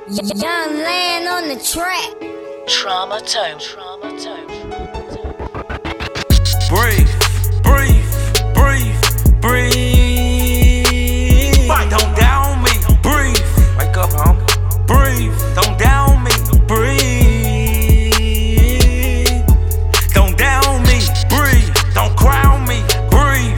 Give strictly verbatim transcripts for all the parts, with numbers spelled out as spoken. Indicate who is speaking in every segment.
Speaker 1: Young Land on the track.
Speaker 2: Trauma Tone. Trauma Tone.
Speaker 3: Breathe, breathe, breathe, breathe. Fight, don't down me. Breathe. Wake up, homie. Breathe. Don't down me. Breathe. Don't down me. Breathe. Don't crown me. Breathe.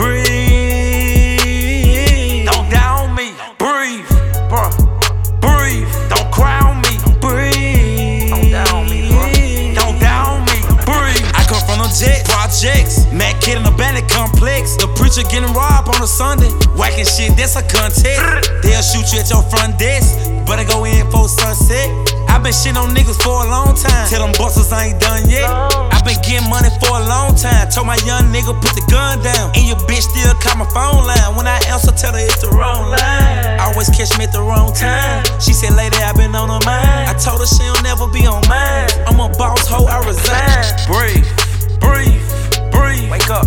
Speaker 3: Breathe. Don't down me. Breathe. Bruh. Breathe. Don't crown me. Breathe. Don't down me, bruh. Don't down me. Breathe. I come from the jet projects. Mad kid in a bandit complex. The preacher getting robbed on a Sunday. Whacking shit, that's a contest. They'll shoot you at your front desk. Better go in for sunset. I been shitting on niggas for a long time. Tell them busters I ain't done yet. I been getting money for a long time. Told my young nigga put the gun down. And your bitch still call my phone line. When I answer, tell her it's the wrong line. Always catch me at the wrong time. She said, lady, I been on her mind. I told her she'll never be on mine. I'm a boss hoe, I resign. Breathe, breathe, breathe. Wake up,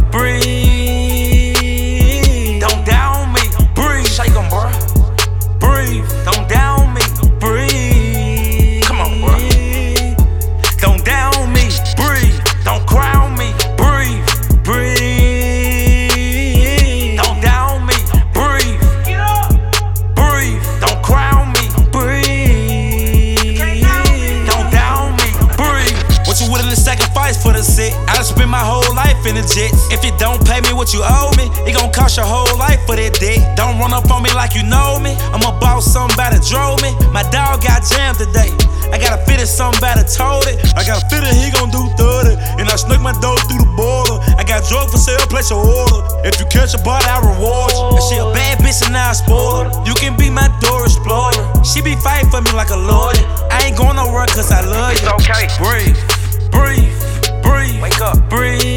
Speaker 3: breathe. Don't down me. Breathe. Shake 'em, bruh. Breathe. Don't down me. Breathe. Come on, bruh. Don't down me. Breathe. Don't crown me. Breathe. Breathe. Don't down me. Breathe. Get up. Breathe. Don't crown me. Breathe. Don't down me. Breathe. What you willing to sacrifice for the set? I done spent my whole life in the jets. If you don't pay me what you owe me, it gon' cost your whole life for that debt. Don't run up on me like you know me. I'm a boss, somebody drove me. My dog got jammed today. I got a fit it, somebody told it. I got a fit it, he gon' do thirty. And I snuck my dough through the border. I got drug for sale, place your order. If you catch a body, I reward you. And she a bad bitch and I spoil her. You can be my door explorer. She be fighting for me like a lawyer. I ain't going nowhere cause I love you.
Speaker 4: It's okay.
Speaker 3: Breathe, breathe, breathe.
Speaker 4: Wake up.
Speaker 3: Breathe.